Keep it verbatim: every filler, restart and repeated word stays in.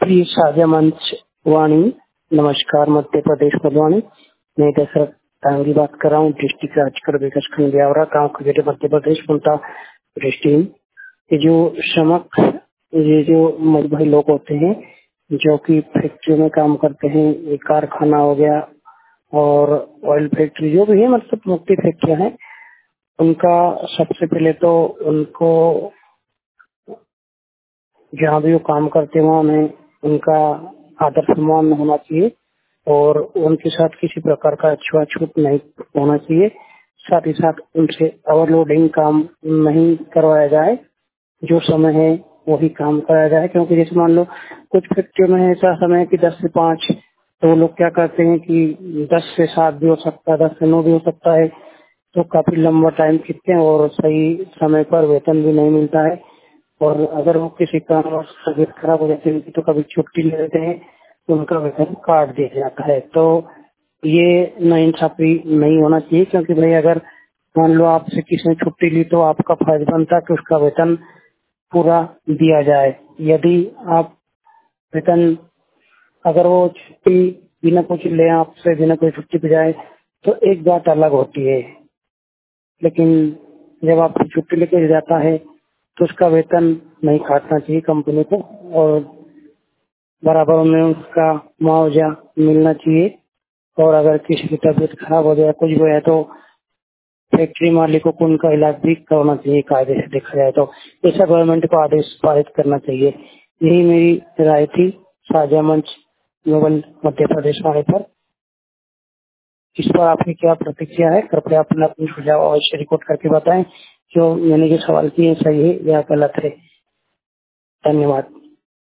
प्रिय साझा मंच वाणी, नमस्कार। मध्य प्रदेश मधुवानी, मैं दशरथ टांगी बात कर रहा हूँ। डिस्ट्रिक्ट राजगढ़ विकास खंड ब्यावरा गाँव खगेटे मध्य प्रदेश बोलता डिस्ट्रिक्ट। ये जो श्रमिक ये जो मजदूर लोग होते हैं जो कि फैक्ट्री में काम करते हैं, ये कारखाना हो गया और ऑयल फैक्ट्री जो भी है, मतलब मुख्य फैक्ट्रियां हैं, उनका सबसे पहले तो उनको जहाँ भी वो काम करते हैं वहाँ में उनका आदर सम्मान होना चाहिए और उनके साथ किसी प्रकार का छुआछूत नहीं होना चाहिए। साथ ही साथ उनसे ओवरलोडिंग काम नहीं करवाया जाए, जो समय है वही काम कराया जाए। क्योंकि जैसे मान लो कुछ फैक्ट्रियों में ऐसा समय है कि दस से पाँच, तो लोग क्या करते हैं कि दस से सात भी हो सकता है, दस से नौ भी हो सकता है, तो काफी लंबा टाइम खींचते हैं और सही समय पर वेतन भी नहीं मिलता है। और अगर वो किसी कारणवश तबीयत खराब हो जाती है तो कभी छुट्टी ले लेते हैं तो उनका वेतन काट दिया जाता है। तो ये नाइंसाफी नहीं होना चाहिए, क्योंकि भाई अगर मान लो आपसे किसी ने छुट्टी ली तो आपका फर्ज बनता है कि उसका वेतन पूरा दिया जाए। यदि आप वेतन अगर वो छुट्टी बिना कुछ ले आपसे बिना कोई छुट्टी पे जाए तो एक बात अलग होती है, लेकिन जब आप छुट्टी लेके जाता है तो उसका वेतन नहीं काटना चाहिए कंपनी को और बराबर में उसका मुआवजा मिलना चाहिए। और अगर किसी की तबीयत खराब हो जाए, कुछ भी है, तो फैक्ट्री मालिकों को उनका इलाज भी करना चाहिए। कायदे से देखा जाए तो ऐसा गवर्नमेंट को आदेश पारित करना चाहिए। यही मेरी राय थी साझा मंच नोबल मध्य प्रदेश वाले पर। इस पर आपकी क्या प्रतिक्रिया है? कृपया अपना अपनी सुझाव अवश्य रिकॉर्ड करके बताएं, जो मैंने जो सवाल किए सही है या गलत है। धन्यवाद।